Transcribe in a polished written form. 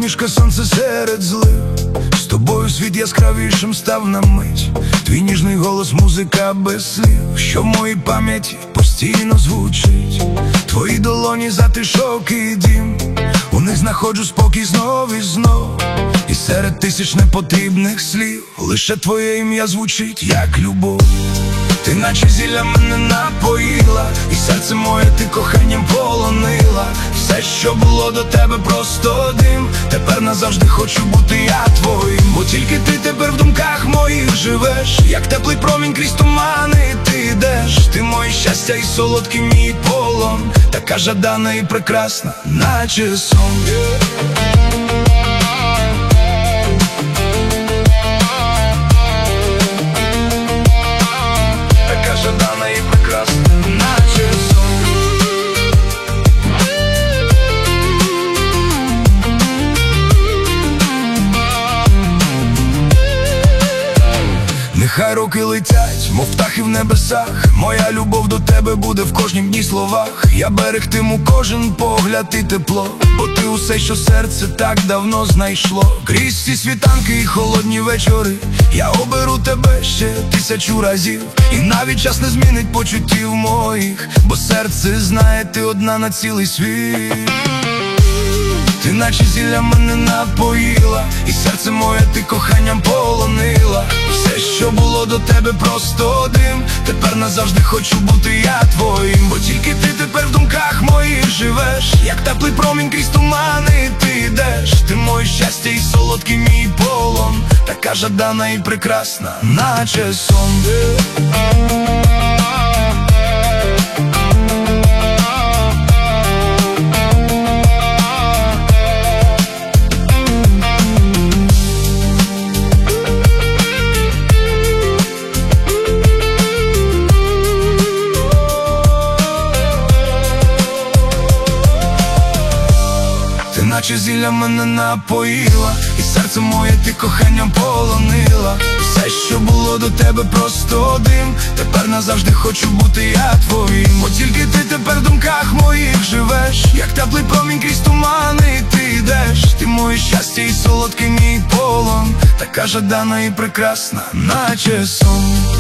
посмішка, сонце серед злив. З тобою світ яскравішим став на мить. Твій ніжний голос, музика без слів, що в моїй пам'яті постійно звучить. Твої долоні, затишок і дім, у них знаходжу спокій знов і знов. І серед тисяч непотрібних слів лише твоє ім'я звучить, як любов. Ти наче зілля мене напоїла, і серце моє ти коханням полонила. Все, що було до тебе, просто дим. Тепер назавжди хочу бути я твоїм. Бо тільки ти тепер в думках моїх живеш, як теплий промінь крізь тумани ти йдеш. Ти моє щастя і солодкий мій полон, така жадана і прекрасна, наче сон. Жадана і прекрасна, наче сон. Нехай роки летять, мов птахи в небесах. Моя любов до тебе буде в кожнім дні словах. Я берегтиму кожен погляд і тепло, бо ти усе, що серце так давно знайшло. Крізь ці світанки і холодні вечори я оберу тебе ще 1000 разів. І навіть час не змінить почуттів моїх, бо серце знає, ти одна на цілий світ. Ти наче зілля мене напоїла, і серце моє ти коханням полонила. Все, що було до тебе, просто дим. Тепер назавжди хочу бути я твоїм. Бо тільки ти тепер в думках моїх живеш, як теплий промінь крізь тумани ти йдеш. Ти моє щастя і солодкий мій полон, така жадана і прекрасна, наче сон. Наче зілля мене напоїла, і серце моє ти коханням полонила. Все, що було до тебе, просто дим. Тепер назавжди хочу бути я твоїм. Бо тільки ти тепер в думках моїх живеш, як теплий промінь крізь тумани ти йдеш. Ти моє щастя і солодкий мій полон, така жадана і прекрасна, наче сон.